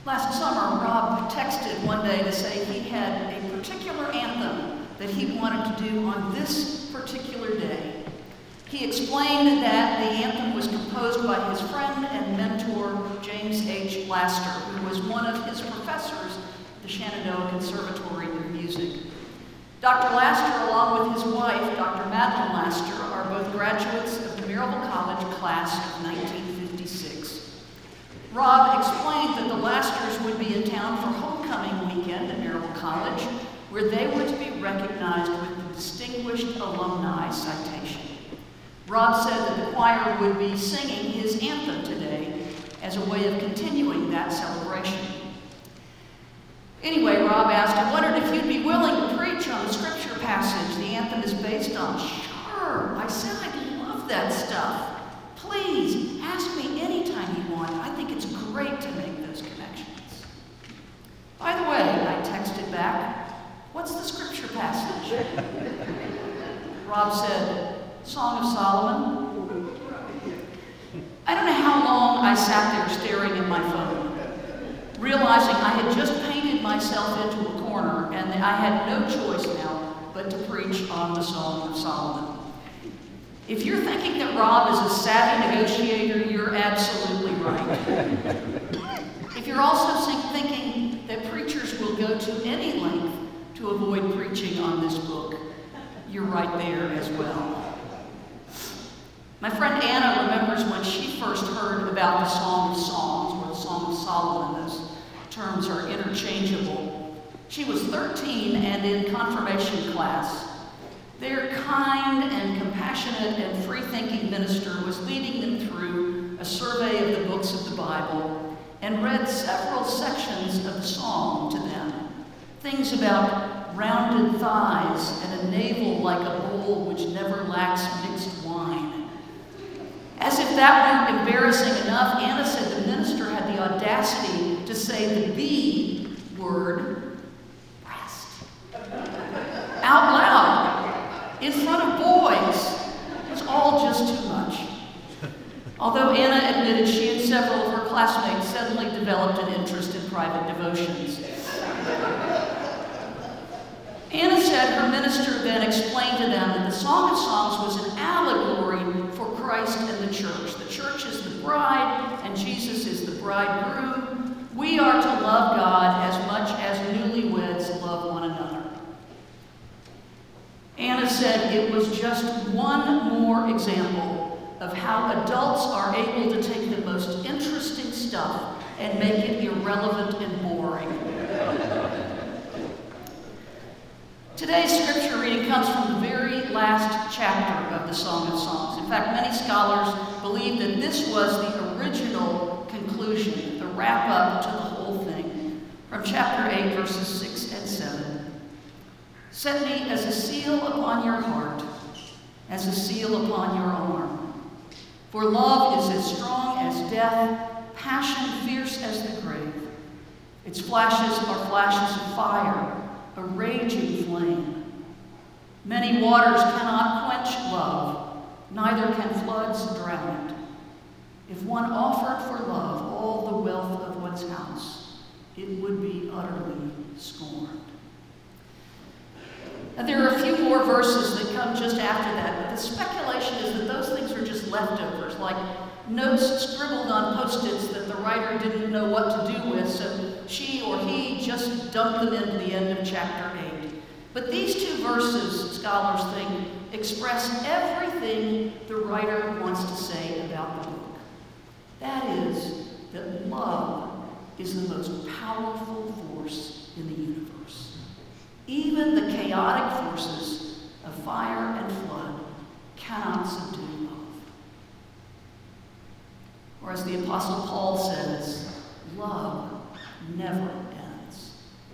Last summer, Rob texted one day to say he had a particular anthem that he wanted to do on this particular day. He explained that the anthem was composed by his friend and mentor, James H. Laster, who was one of his professors at the Shenandoah Conservatory of Music. Dr. Laster, along with his wife, Dr. Madeline Laster, are both graduates of the Maryville College class of 1956. Rob explained that the Lasters would be in town for homecoming weekend at Maryville College, where they were to be recognized with the Distinguished Alumni Citation. Rob said that the choir would be singing his anthem today as a way of continuing that celebration. Anyway, Rob asked, I wondered if you'd be willing to preach on the scripture passage the anthem is based on. Sure, I said I'd love that stuff. Please, ask me anytime you want. I think it's great to make those connections. By the way, I texted back, what's the scripture passage? Rob said, Song of Solomon. I don't know how long I sat there staring at my phone, realizing I had just painted myself into a corner and that I had no choice now but to preach on the Song of Solomon. If you're thinking that Rob is a savvy negotiator, you're absolutely right. If you're also thinking that preachers will go to any length to avoid preaching on this book, you're right there as well. My friend Anna remembers when she first heard about the Song of Songs, or the Song of Solomon. Those terms are interchangeable. She was 13 and in confirmation class. Their kind and compassionate and free-thinking minister was leading them through a survey of the books of the Bible and read several sections of the song to them. Things about rounded thighs and a navel like a bowl which never lacks mixed wine. As if that weren't embarrassing enough, Anna said the minister had the audacity to say the B word, breast, out loud. In front of boys. It was all just too much. Although Anna admitted she and several of her classmates suddenly developed an interest in private devotions. Anna said her minister then explained to them that the Song of Songs was an allegory for Christ and the church. The church is the bride and Jesus is the bridegroom. We are to love God as much as newlyweds love one another. Anna said it was just one more example of how adults are able to take the most interesting stuff and make it irrelevant and boring. Today's scripture reading comes from the very last chapter of the Song of Songs. In fact, many scholars believe that this was the original conclusion, the wrap-up to the whole thing, from chapter 8, verses 6 and 7. Set me as a seal upon your heart, as a seal upon your arm. For love is as strong as death, passion fierce as the grave. Its flashes are flashes of fire, a raging flame. Many waters cannot quench love, neither can floods drown it. If one offered for love all the wealth of one's house, it would be utterly scorned. Now, there are a few more verses that come just after that, but the speculation is that those things are just leftovers, like notes scribbled on Post-its that the writer didn't know what to do with, so she or he just dumped them into the end of chapter 8. But these two verses, scholars think, express everything the writer wants to say about the book. That is, that love is the most powerful force in the universe. Even the chaotic forces of fire and flood cannot subdue love. Or as the Apostle Paul says, love never ends.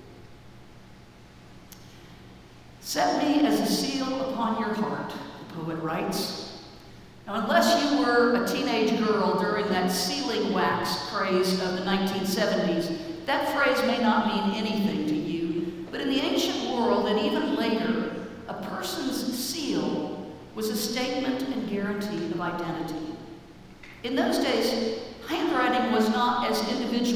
Set me as a seal upon your heart, the poet writes. Now, unless you were a teenage girl during that sealing wax craze of the 1970s, that phrase may not mean anything to you. But in the ancient world, and even later, a person's seal was a statement and guarantee of identity. In those days, handwriting was not as individual as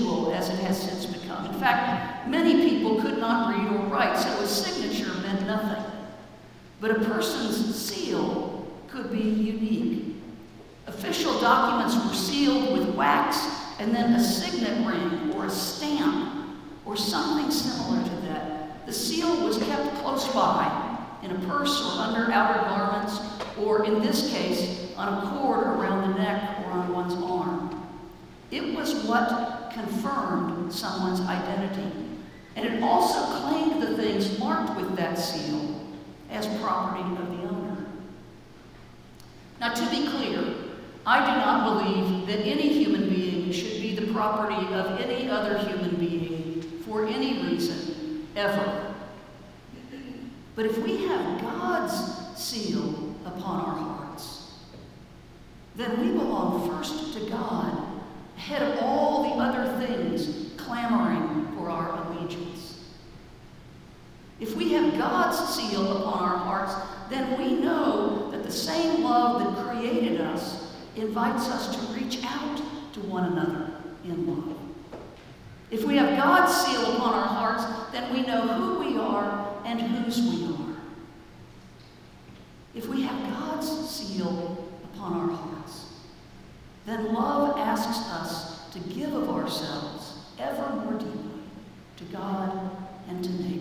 as it has since become. In fact, many people could not read or write, so a signature meant nothing. But a person's seal could be unique. Official documents were sealed with wax and then a signet ring or a stamp or something similar to that. The seal was kept close by in a purse or under outer garments, or in this case, on a cord around the neck or on one's arm. It was what confirmed someone's identity, and it also claimed the things marked with that seal as property of the owner. Now, to be clear, I do not believe that any human being should be the property of any other human being for any reason, ever. But if we have God's seal upon our hearts, then we belong first to God, ahead of all the other things clamoring for our allegiance. If we have God's seal upon our hearts, then we know that the same love that created us invites us to reach out to one another in love. If we have God's seal upon our hearts, then we know who we are and whose we are. If we have God's seal upon our hearts, then love asks us to give of ourselves ever more deeply to God and to neighbor.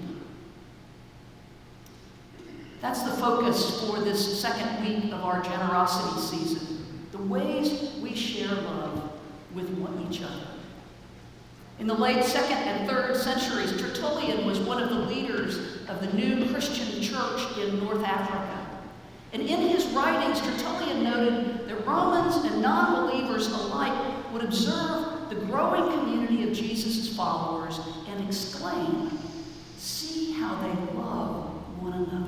That's the focus for this second week of our generosity season, the ways we share love with each other. In the late 2nd and 3rd centuries, Tertullian was one of the leaders of the new Christian church in North Africa. And in his writings, Tertullian noted that Romans and non-believers alike would observe the growing community of Jesus' followers and exclaim, "See how they love one another.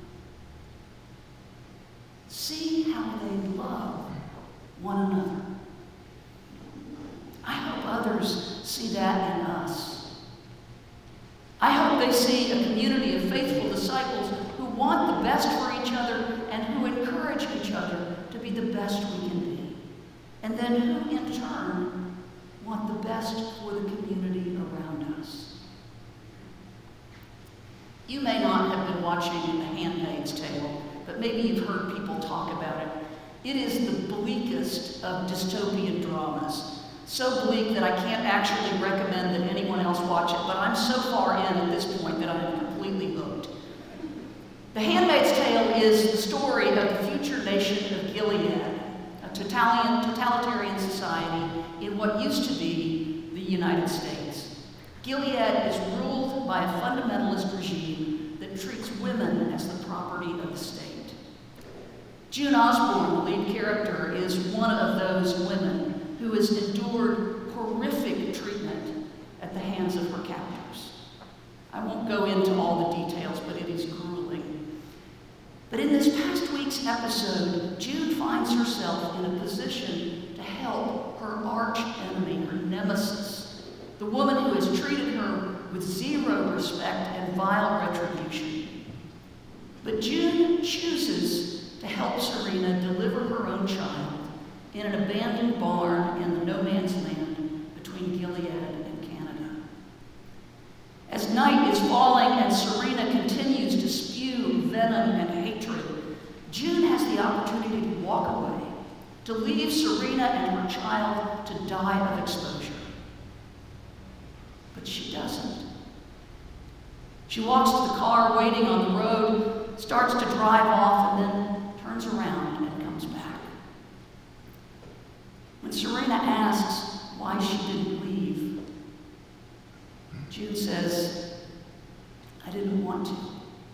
See how they love one another." I hope others see that in us. I hope they see a community of faithful disciples who want the best for each other and who encourage each other to be the best we can be, and then who in turn want the best for the community around us. You may not have been watching The Handmaid's Tale, but maybe you've heard people talk about it. It is the bleakest of dystopian dramas. So bleak that I can't actually recommend that anyone else watch it, but I'm so far in at this point that I am completely hooked. The Handmaid's Tale is the story of the future nation of Gilead, a totalitarian society in what used to be the United States. Gilead is ruled by a fundamentalist regime that treats women as the property of the state. June Osborne, the lead character, is one of those women who has endured horrific treatment at the hands of her captors. I won't go into all the details, but it is grueling. But in this past week's episode, June finds herself in a position to help her arch enemy, her nemesis, the woman who has treated her with zero respect and vile retribution. But June chooses to help Serena deliver her own child in an abandoned barn in the no-man's land between Gilead and Canada. As night is falling and Serena continues to spew venom and hatred, June has the opportunity to walk away, to leave Serena and her child to die of exposure. But she doesn't. She walks to the car waiting on the road, starts to drive off, and then turns around and comes back. When Serena asks why she didn't leave, June says, "I didn't want to."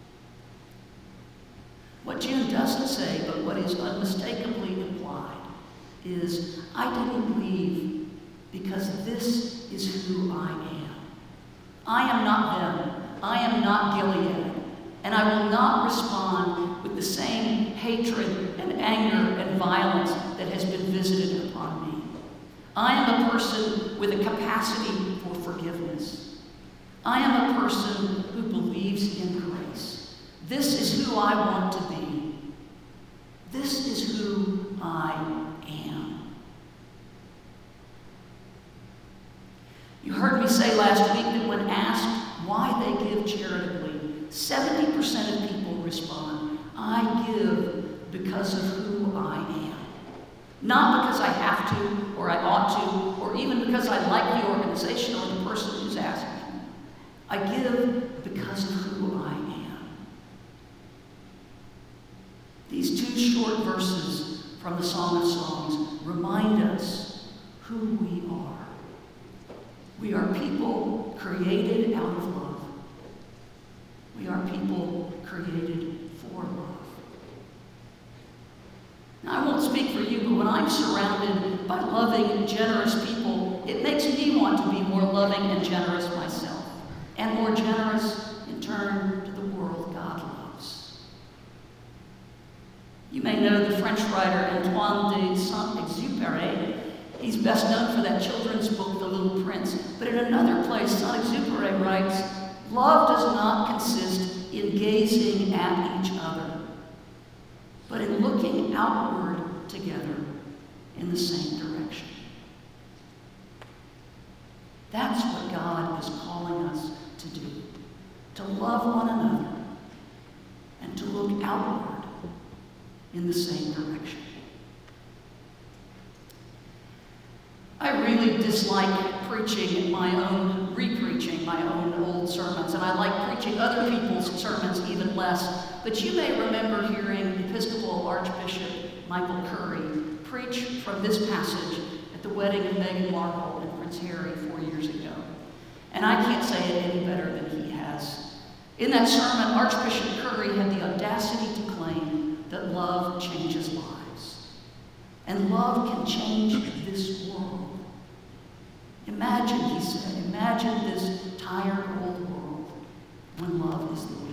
What June doesn't say, but what is unmistakably implied, is, "I didn't leave because this is who I am. I am not them. I am not Gilead. And I will not respond with the same hatred and anger and violence that has been visited upon me. I am a person with a capacity for forgiveness. I am a person who believes in grace. This is who I want to be. This is who I am." You heard me say last week that when asked why they give charitably, 70% of people respond, I give because of who I am. Not because I have to, or I ought to, or even because I like the organization or the person who's asking. I give because of who I am. These two short verses from the Song of Songs remind us who we are. We are people created out of love. We are people created for love. Now, I won't speak for you, but when I'm surrounded by loving and generous people, it makes me want to be more loving and generous myself, and more generous in turn to the world God loves. You may know the French writer Antoine de Saint-Exupéry. He's best known for that children's book, The Little Prince. But in another place, Saint-Exupéry writes, love does not consist in gazing at each other, but in looking outward together in the same direction. That's what God is calling us to do, to love one another and to look outward in the same direction. I really dislike preaching re-preaching my own old sermons, and I like preaching other people's sermons even less. But you may remember hearing Episcopal Archbishop Michael Curry preach from this passage at the wedding of Meghan Markle and Prince Harry 4 years ago. And I can't say it any better than he has. In that sermon, Archbishop Curry had the audacity to claim that love changes lives. And love can change this world. Imagine, he said, imagine this tired old world when love is the way.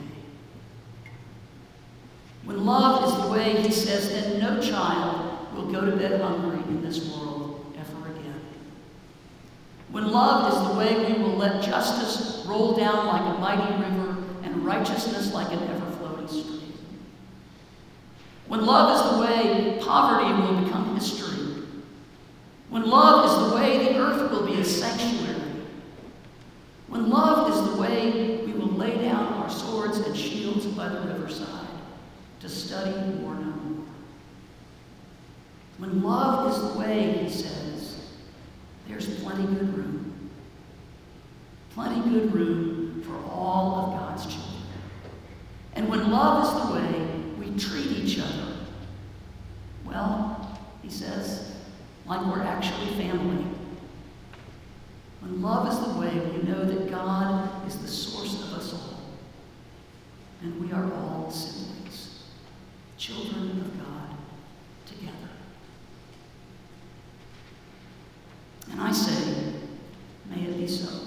When love is the way, he says, then no child will go to bed hungry in this world ever again. When love is the way, we will let justice roll down like a mighty river and righteousness like an ever-flowing stream. When love is the way, poverty will become history. When love is the way, the earth will be a sanctuary. When love is the way, we will lay down our swords and shields by the riverside to study war no more. When love is the way, he says, there's plenty good room. Plenty good room for all of God's children. And when love is the way, we treat each other, well, he says, like we're actually family. When love is the way, we know that God is the source of us all. And we are all siblings, children of God, together. And I say, may it be so.